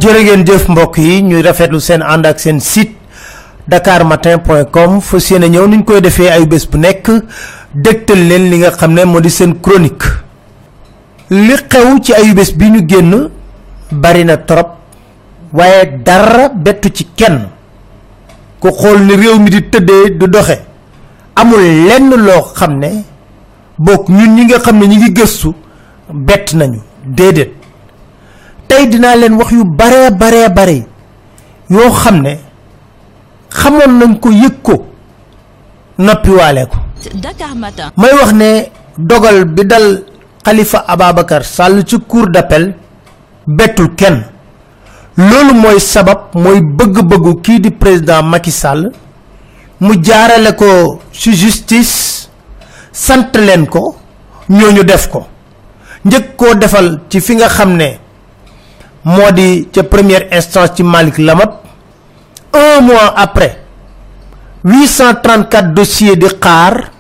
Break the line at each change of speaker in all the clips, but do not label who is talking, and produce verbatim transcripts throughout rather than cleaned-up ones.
jërë ngeen jëf mbokk yi ñuy rafetlu seen ànd ak seen site dakar matin point com fas yéene ñëw niñ koy defee ay bés bu nekk dégtal leen li nga xam ne moo di seen chronique. li xew ci ayu bés bi ñu génn bari na trop waaye dara bettu ci kenn ku xool ni réew mi di tëddee du doxe amul lenn loo xam ne bokk ñun ñi nga xam ne ñi ngi gëstu bett nañu déedéet. tey dinaa leen wax yu bare bare bare yoo xam ne xamoon nañ ko yëg ko noppiwaale ko.
Dakar Matin.
may wax ne dogal bi dal Khalifa Ababacar Sall ci cour d'appel bettul kenn loolu mooy sabab mooy bëgg-bëggu kii di président Macky Sall mu jaarale ko ci justice sant leen ko ñooñu def ko njëkk koo defal ci fi nga xam ne moo di ca première instance ci Malick Lamat un mois après huit cent trente-quatre dossiers di xaar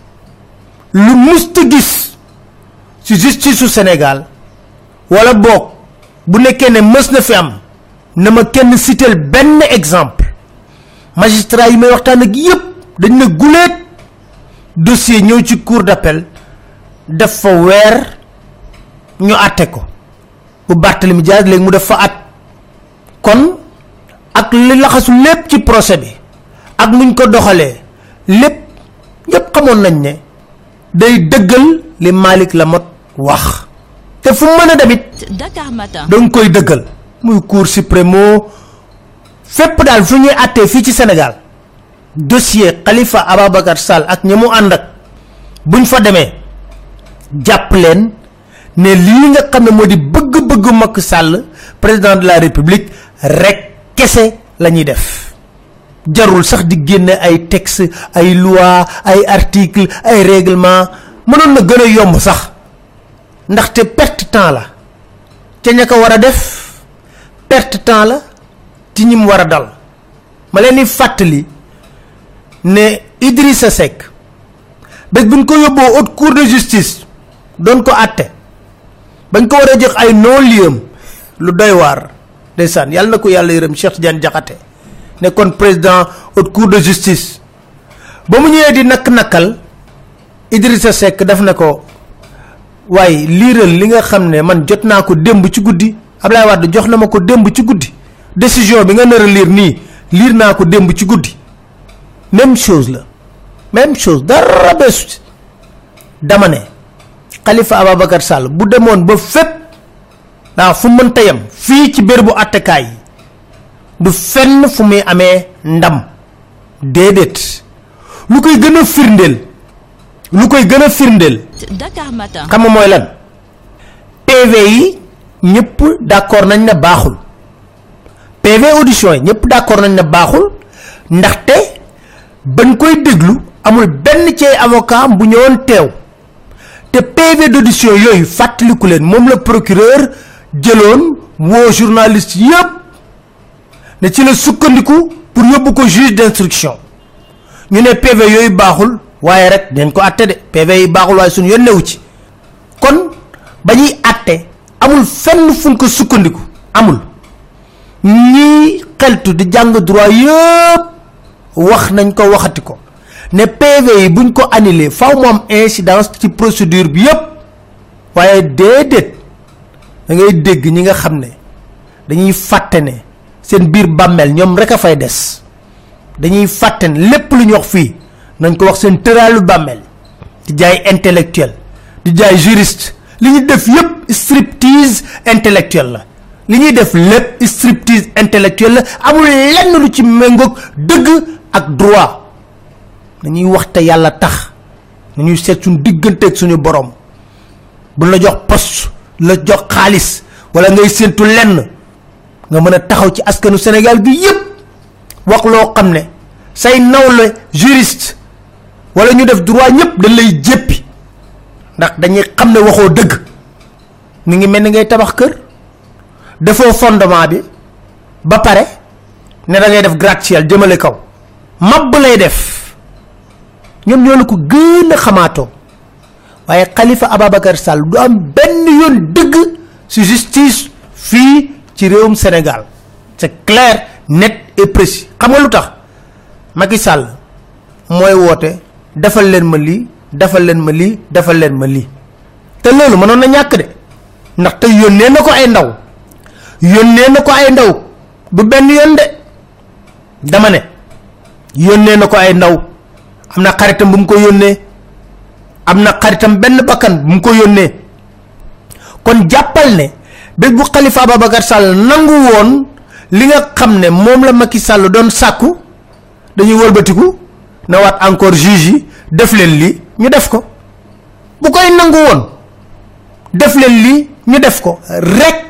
lu musta gis ci justice su Sénégal wala boog bu nekkee ne mës na fi am na ma kenn citer benn exemple magistrat yi may waxtaan ak yépp dañ na guleet dossier ñëw ci cour d'appel def fa weer ñu àtte ko bu Barthélemy Diaz léegi mu def fa at kon ak li laxasu lépp ci procès bi ak muñ ko doxalee lépp ñépp xamoon nañ ne day dëggal li Malick Lamotte wax te fu mën a damit
Dakar Matin
danga koy dëggal muy cour suprême fépp daal fu ñuy àttee fii ci Sénégal dossier Khalifa Ababacar Sall ak ñi mu ànd ak buñ fa demee jàpp leen ne lii nga xam ne moo di bëgg-bëgg Macky Sall président de la République rek kese la ñuy def jarul sax di génne ay texte ay loi ay article ay règlement mënoon na gën a yomb sax ndaxte perte temps la ca ña ko war a def perte temps la ci ñi mu war a dal ma leen di fàttali ne Idrissa Seck bés buñ ko yóbboo haute cour de justice doon ko àtte bañ ko war a jox ay non-lieu lu doy waar ndeysaan yàlla na ko yàlla yërëm Cheikh Tidiane Diakhaté nekkoon président haute cour de justice ba mu ñëwee di nakk-nakkal Idrissa Seck def na ko waaye liiral li nga xam ne man jot naa ko démb ci guddi Ablaye Wade jox na ma ko démb ci guddi décision bi nga nar a liir nii liir naa ko démb ci guddi même chose la même chose dara beesu dama ne Khalifa Ababacar Sall bu demoon ba fépp daa fu mënta yem fii ci bérébu attekaay yi du fenn fu muy amee ndam déedéet lu koy gën a firndeel lu koy gën a firndeel
Dakar Matin
xam nga mooy lan P V yi ñëpp d'accord nañ ne baaxul P V audition yi ñëpp d'accord nañ ne baaxul ndaxte bañ koy déglu amul benn ci avocat bu ñëwoon teew te P V d'audition yooyu fàttaliku leen moom la procureur jëloon woo journaliste yépp ne ci la sukkandiku pour yóbbu ko juge d'instruction ñu ne P V yooyu baaxul waaye rek dañ ko àtte de P V yi baaxul waaye suñu yoon newu ci kon ba ñuy àtte amul fenn fuñ ko sukkandiku amul ñii xeltu di jàng droit yépp wax nañ ko waxati ko ne P V yi buñ ko annulé faw mu am incidence ci procédure bi yépp waaye déedéet da ngay dégg ñi nga xam ne dañuy fàtte ne seen biir bàmmeel ñoom rek a fay des dañuy fàtte ne lépp lu ñu wax fii nañ ko wax seen tëraalu bàmmeel di jaay intellectuel di jaay juriste li ñuy def yépp striptease intellectuel la li ñuy def lépp striptease intellectuel la amul lenn lu ci méngoog dëgg ak droit dañuy wax te yàlla tax dañuy seet suñu digganteeg suñu borom bu la jox poste la jox xaalis wala ngay séentu lenn nga mën a taxaw ci askanu Sénégal bi yépp wax loo xam ne say nawle juriste wala ñu def droit ñëpp dañ lay jéppi ndax dañuy xam ne waxoo dëgg mi ngi mel ni ngay tabax kër defoo fondement bi ba pare ne da ngay def gratte-ciel jëmale kaw mab lay def ñoom ñoo la ko gën a xamaatoo waaye Khalifa Ababacar Sall du am benn yoon dëgg ci justice fii ci réewum Sénégal c'est clair, net et précis. Xam nga lutax Macky Sall moy woté defal len ma li defal len ma li defal len ma li té lolu mënon na ñak dé ndax té yonné nako ay ndaw yonné nako ay ndaw du ben yon dé dama né yonné nako ay ndaw amna xaritam bu mu ko yonné amna xaritam ben bakkan bu mu ko yonné kon jappal né bés bu Khalifa Ababacar Sall nangu won li nga xamné mom la Macky Sall doon sakku dañuy wëlbatiku na wat encore juge def len li ñu def ko bu koy nangu won def len li ñu def ko rek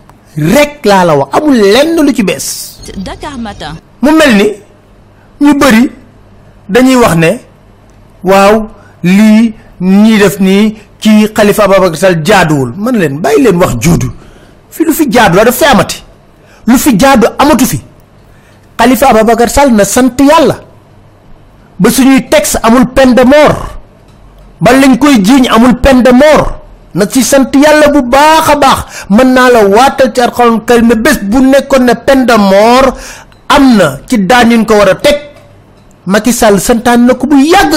rek la la wax amul lenn lu ci bess.
Dakar Matin.
mu melni ñu bari dañuy wax ne waaw li ñi def ni ci Khalifa Ababacar Sall jaaduwul man len bay len wax joodu fi lu fi jaadu da fa amati lu fi jaadu amatu fi Khalifa Ababacar Sall na sant yalla ba suñuy texte amul peine de mort ba lañ koy jiñ amul peine de mort na ci sant yalla bu baaxa baax man na la watal ci alcorane karim ne bes bu nekkon ne peine de mort amna ci dañu ko wara tek Macky Sall santan nako bu yag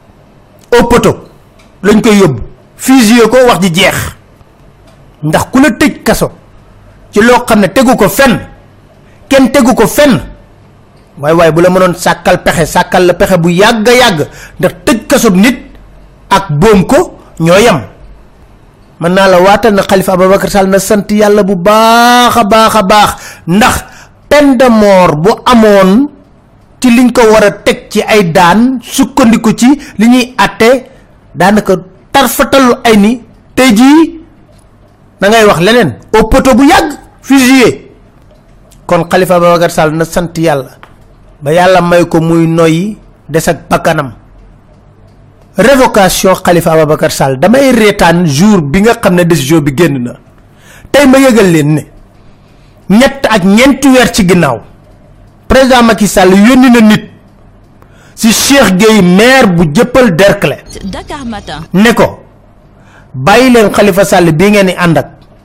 au poto lañ koy yob fusillé ko wax ji jeex ndax ku la tej kasso ci lo xamne teggu ko fenn ken teggu ko fenn way way bu la mënon sakal pexé sakal la pexé bu yagga yag ndax tej kasso nit ak bom ko ñoyam man na la watal na Khalifa Ababacar Sall na sant yalla bu baaxa baaxa baax ndax peine de mort bu amone ci liñ ko wara tek ci ay daan sukkandiku ci liñuy atté danaka tarfatalu ay ni tay ji da ngay wax leneen au poto bu yag fusillé kon Khalifa Ababacar Sall na sant yalla ba yalla may ko muy noyi des ak bakanam révocation Khalifa Ababacar Sall damay rétane jour bi nga xamné décision bi génn na tay ma yëgal leen ne ñett ak ñent wër ci ginnaw président Macky Sall yoni na nit ci Cheikh Gueye maire bu Dieuppeul Derklé
Dakar Matin
ne ko bayi leen Khalifa Sall bi ngeen ni andak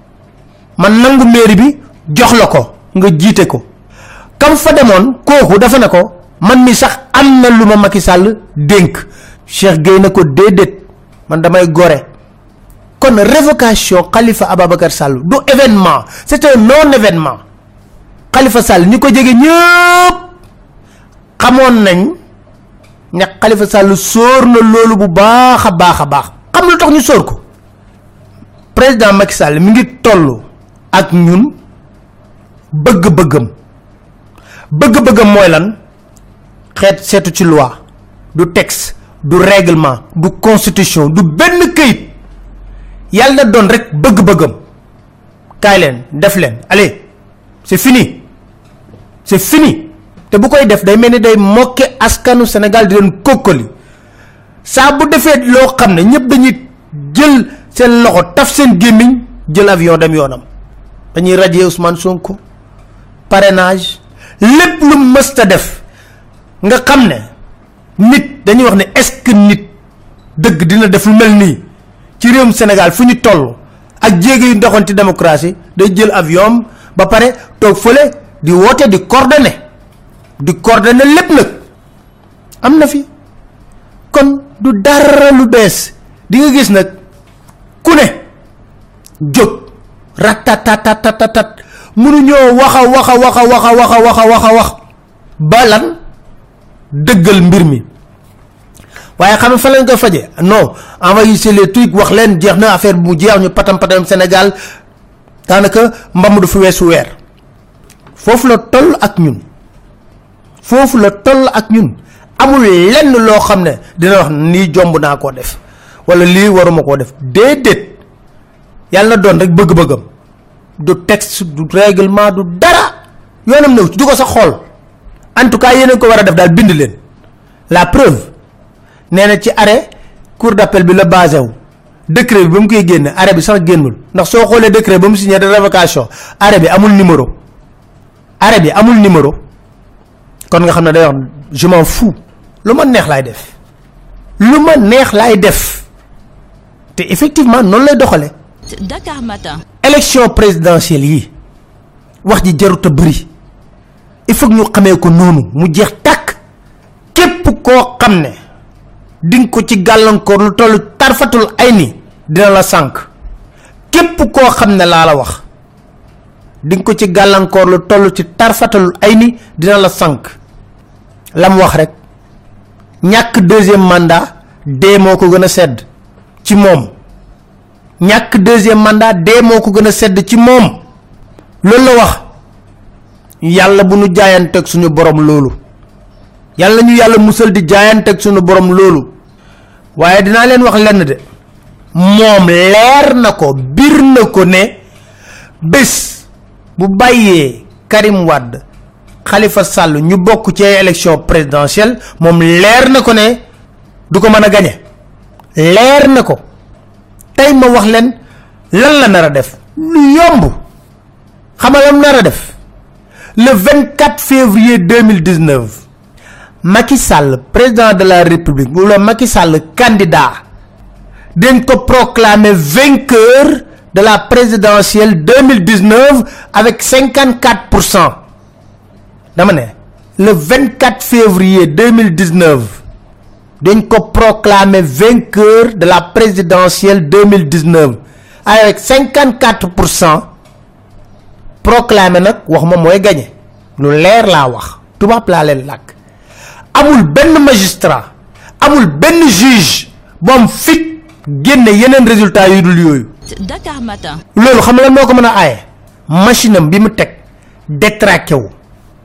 man nangu maire bi jox la ko nga jité ko kam fa demone koku dafa nako man mi sax amna luma Macky Sall denk Cheikh Gueye nako dedet man damay goré kon révocation Khalifa Ababacar Sall du événement c'est un non événement Khalifa Sall ñiko jégué ñepp xamone nañ ñak Khalifa Sall sor na lolu bu baaxa baaxa baax xam lu tax ñu sor ko président Macky Sall mi ngi tollu ak ñun bëgg bëggam bëgg bëggam moy lan xet setu ci loi du texte du règlement du constitution du benn keuyit yalla don rek bëgg bëggam kay len def len allez c'est fini c'est fini te bu koy def day melni day mokke askanu Sénégal di len kokoli sa bu defé lo xamné ñepp dañuy jël sen loxo taf sen gemiñ jël avion dem yonam dañuy radier Ousmane Sonko parrainage lepp lu mësta def nga xamné nit dañuy wax né est-ce que nit deug dina def lu melni ci réewum Sénégal fu ñu tollu ak jégué yu ndoxon ci démocratie day jël avion ba paré tok feulé di woté di coordonner di coordonner lepp nak amna fi kon du dara lu bess di nga gis nak ku né jog ratatatatat mënu ñoo waxa waxa waxa waxa waxa waxa waxa wax balan deugal mbir mi waye xam fa lañ ko faje non envoyer les trucs wax len jeexna affaire bu jeex ñu patam patam Sénégal danaka mbam du fu wessu wër fofu la toll ak ñun fofu la toll ak ñun amul lenn lo xamne dina wax ni jomb na ko def wala li waruma ko def dedet yalla don rek bëgg bëggam du texte du règlement du dara yonam neew du ko sa xol en tout cas yene ko wara def dal bind len la preuve néna ci arrêt cour d'appel bi la basé wu décret bi bam koy génné arrêt bi sax génnul ndax so xolé décret bam signé de révocation arrêt bi amul numéro arrêt bi amul numéro kon nga xamna day wax je m'en fous luma neex lay def luma neex lay def té effectivement non lay doxalé
Dakar Matin
élection présidentielle yi wax ji jarut a bëri il faut ñu xamé ko nonu mu jeex tak képp ko xamné ding ko ci galankor lu tollu tarfatul ayni dina la sank képp ko xamné la la wax ding ko ci galankor lu tollu ci tarfatul ayni dina la sank lam wax rek ñak deuxième mandat dé moko gëna sedd ci mom ñak deuxième mandat dé moko gëna sedd ci mom loolu la wax yalla bu ñu jaayante ak suñu borom loolu yalla ñu yalla musal di jaayante ak suñu borom loolu waye dina leen wax lenn de mom leer nako bir nako ne bes bu bayé Karim Wade Khalifa Sall ñu bokku ci élection présidentielle mom leer nako ne du ko mëna gagner leer nako tay ma wax leen lan la nara def lu yomb xamalam nara def le vingt-quatre février deux mille dix-neuf Macky Sall président de la République ou le Macky Sall candidat d'un ko proclamer vainqueur de la présidentielle deux mille dix-neuf avec cinquante-quatre pour cent dama né le vingt-quatre février deux mille dix-neuf d'un ko proclamer vainqueur de la présidentielle deux mille dix-neuf avec cinquante-quatre pour cent proclamer nak wax ma moy gagner lu leer la wax tubab la len lak amul ben magistrat amul ben juge bom fit génné yenen résultat yu dul yoyu
Dakar Matin
lolu xam lan moko mëna ayé machine am bi mu tek détraqué wu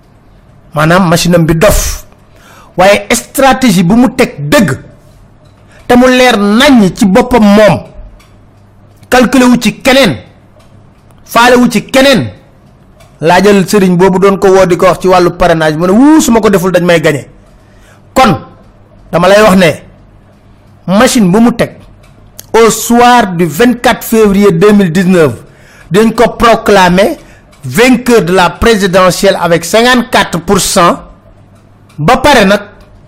manam machine am bi dof waye stratégie bu mu tek deug té mu leer nañ ci bopam mom calculer wu ci kenen faalé wu ci kenen laajal serigne bobu don ko wodi ko wax ci walu parrainage mu ne wu suma ko deful dañ may gagner kon dama lay wax né machine bu mu tek au soir du vingt-quatre février deux mille dix-neuf dañ ko proclamer vainqueur de la présidentielle avec cinquante-quatre pour cent ba paré nak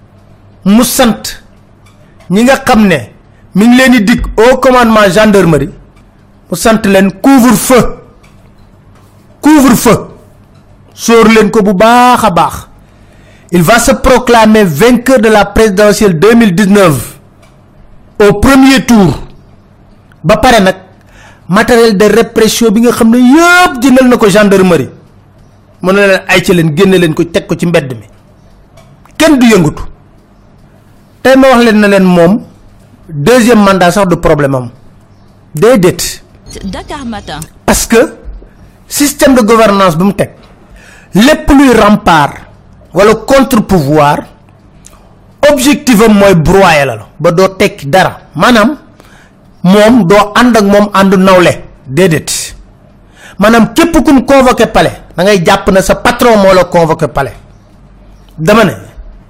mu sant ñi nga xamné mi ngi leen di dig au commandement gendarmerie mu sant leen couvre feu couvre feu sor leen ko bu baaxa baax il va se proclamer vainqueur de la présidentielle deux mille dix-neuf au premier tour ba paré nak matériel de répression bi nga xamné yépp jëndal nako gendarmerie mu ne leen ay ci leen génné leen ko tek ko ci mbedd mi kenn du yëngutu tay ma wax leen na leen mom deuxième mandat sax du problème am dédét
Dakar Matin
parce que système de gouvernance bu mu tek lepp luy rempart wala contre pouvoir objectif am moy broyer la ba do tek dara manam mom do and ak mom andu nawlé dédét manam képp kum convoquer palais da ngay japp na sa patron mo la convoquer palais dama né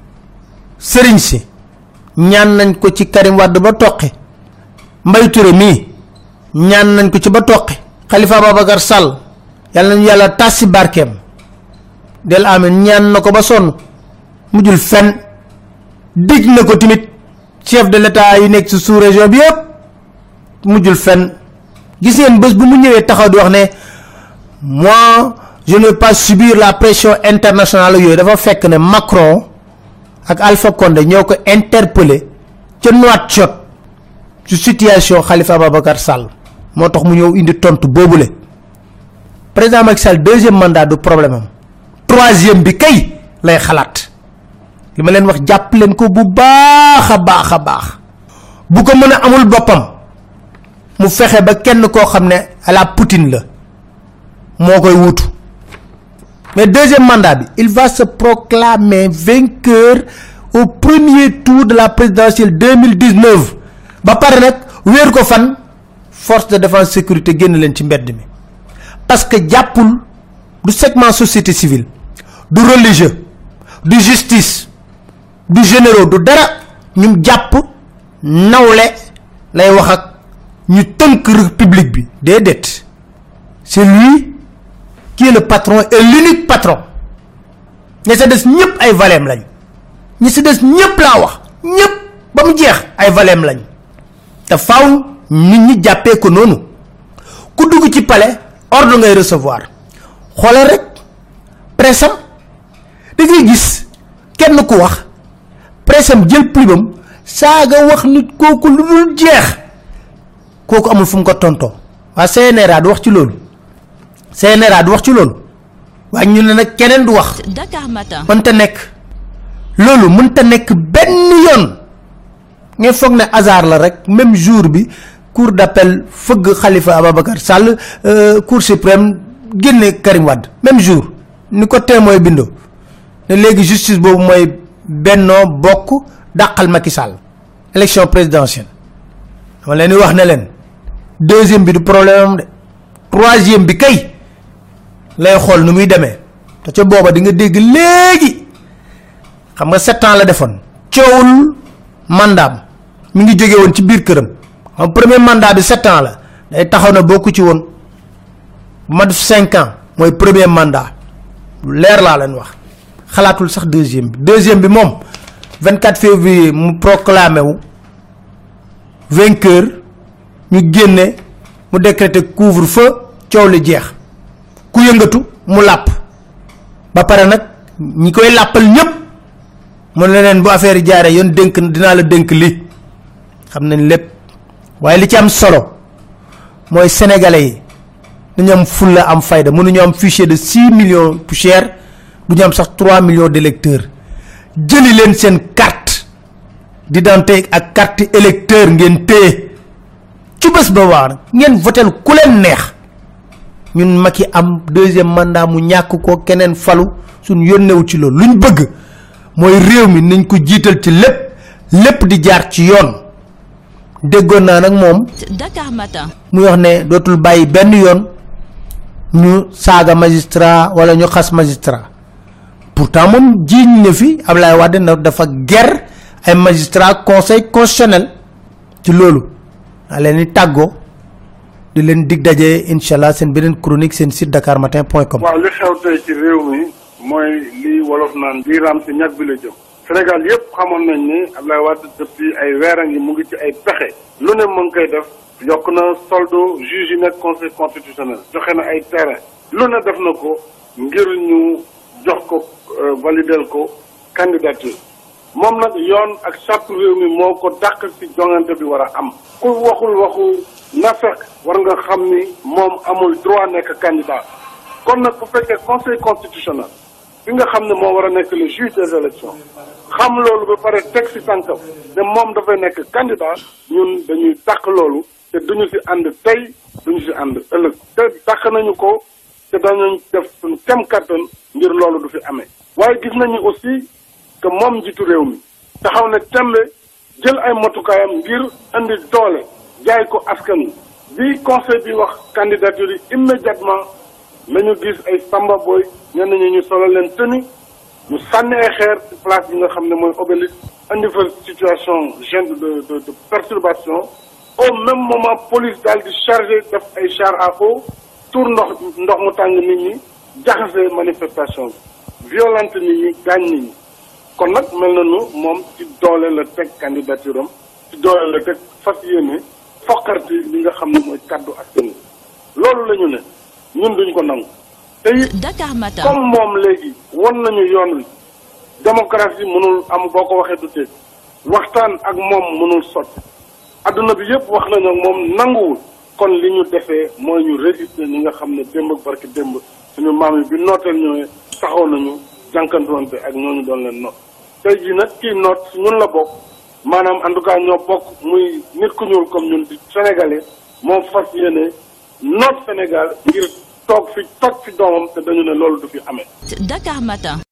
serigne si ñaan nañ ko ci Karim Wade ba toqi Mbay Touré mi ñaan nañ ko ci ba toqi Khalifa Babacar Sall yalla ñu yalla tassi barkem del amen ñaan nako ba son mujul fen dig nako timit chef de l'état yi nek ci sous région bi yépp mujul fen gis ngeen bëss bu mu ñëwé taxaw di wax né moi je ne veux pas subir la pression internationale yoy dafa fekk né Macron ak Alpha Condé ñoko interpeller ci Nouakchott ci situation Khalifa Babacar Sall motax mu ñew indi tontu bobulé président Macky Sall deuxième mandat du problème am troisième bi kay lay xalat lima len wax japp len ko bu baaxa baaxa baax bu ko mëna amul bopam mu fexé ba kenn ko xamné à la Poutine la mo koy wutu mais deuxième mandat bi il va se proclamer vainqueur au premier tour de la présidentielle deux mille dix-neuf ba paré nak wër ko fan force de défense sécurité génn len ci mbedd mi parce que jappul du segment société civile du religieux du justice du généraux du dara ñum japp nawlé lay wax ak ñu teunk république bi dédét c'est lui qui est le patron et l'unique patron ñi sa dess ñepp ay valem lañ ñi sa dess ñepp la wax ñepp bam jeex ay valem lañ ta faaw nit ñi jappé ko nonu ku dugg ci palais ordre ngay recevoir xolal rek pressam da ngay gis kenn ku wax pressam jël plibam saaga wax nit kooku lu dul jeex kooku amul fu mu ko tontoo waa C N R A du wax ci loolu C N R A du wax ci loolu waaye ñu ne nag keneen du wax
Dakar Matin
mënta nekk loolu mënta nekk benn yoon ngeen foog ne hasard la rek même jour bi cour d'appel fëgg Khalifa Ababacar Sall euh, cour suprême génne Karim Wade même jour ni ko témoin bindo ne léegi justice boobu mooy Benno Bokk dàqal Macky Sall élection présidentielle dama leen di wax ne leen deuxième bi du problème de troisième bi kay lay xool nu muy demee te ca booba di nga dégg léegi xam nga sept ans la defoon coowul mandat mi ngi jóge woon ci biir këram xam premier mandat bi sept ans la day taxaw na bokku ci woon bu ma def cinq ans mooy premier mandat lu leer laa leen wax xalaatul sax deuxième bi deuxième bi moom vingt-quatre février mu proclamé wu vainqueur ñu génne mu décréter couvre-feu coow li jeex ku yëngatu mu làpp ba pare nag ñi koy làppal ñëpp mu ne leen bu affaire yi jaaree yoon dénk dinaa la dénk li xam nañ lépp waaye li ci am solo mooy sénégalais yi dañu am fulla am fayda mënuñu am fichier de six millions poussière du ñu am sax trois millions d'électeurs jëli leen seen carte d'identité ak carte électeur ngeen téye ci bés ba waar ngeen votel ku leen neex ñun Macky am deuxième mandat mu ñàkk ko keneen falu suñ yónnewu ci loolu luñ bëgg mooy réew mi nañ ko jiital ci lépp lépp di jaar ci yoon déggoon naa nag moom
Dakar Matin
muy wax ne dootul bàyyi benn yoon ñu saaga magistrat wala ñu xas magistrat pourtant moom jiiñ na fi Ablaye Wade na dafa ger ay magistrat conseil constitutionnel ci loolu a leen di tàggoo di leen dig daje inshallah seen beneen chronique seen site dakarmatin point com.
waaw li xew tey ci réew mi mooy li wolof naan di raam ci ñag bi la jëm Sénégal yëpp xamoon nañ ni Ablaye Wade depuis ay weer a ngi mu ngi ci ay pexe lu ne mu ngi koy def yokk na soldo juge yi nekk conseil constitutionnel joxe na ay terrain lu ne def na ko ngir ñu jox ko validel ko candidature moom nag yoon ak charte réew mi moo ko dàq ci jongante bi war a am ku waxul waxu nafeq war nga xam ni moom amul droit nekk candidat kon nag bu fekkee conseil constitutionnel bi nga xam ne moo war a nekk le juge des élections xam loolu ba pare teg ci tànkam ne moom dafay nekk candidat ñun dañuy dàq loolu te duñu ci ànd tey duñu ci ànd ëllëg te dàq nañu ko te dañu def suñu kem kattan ngir loolu du fi amee waaye gis nañu aussi que moom njiitu réew mi taxaw ne tembe jël ay motukaayam ngir andi doole jaay ko askan wi bi conseil bi wax candidature yi immédiatement lañu gis ay samba boy ñenn ñi ñu solo leen tëni ñu sànni ay xeer ci place bi nga xam ne mooy obélisque andi fa situation gêne de de de perturbation au même moment police daal di chargé def ay char à eau tour ndox ndox mu tàng nit ñi jaxase manifestation bi violente nit ñi gaañ nit ñi kon nag mel na nu moom ci doole la teg candidature am ci doole la teg fas yéene fokkarti li nga xam ne mooy kaddu askan wi loolu la ñu ne ñun duñ ko nangu te it
Dakar Matin
comme moom léegi won nañu yoon wi démocratie mënul am boo ko waxee du teg waxtaan ak moom mënul sotti adduna bi yëpp wax nañu ak moom nanguwul kon li ñu defee mooy ñu résister ñi nga xam ne démb ak barki démb suñu maam yi bi nooteel ñëwee taxaw nañu jànkantoonte ak ñooñu doon leen noot tey jii nag kii noot si ñun la bokk maanaam en tout cas ñoo bokk muy nit ku ñuul comme ñun di sénégalais moom fas yéene noot Sénégal ngir toog fi toj fi doomam te dañu ne loolu du fi amee.
Dakar Matin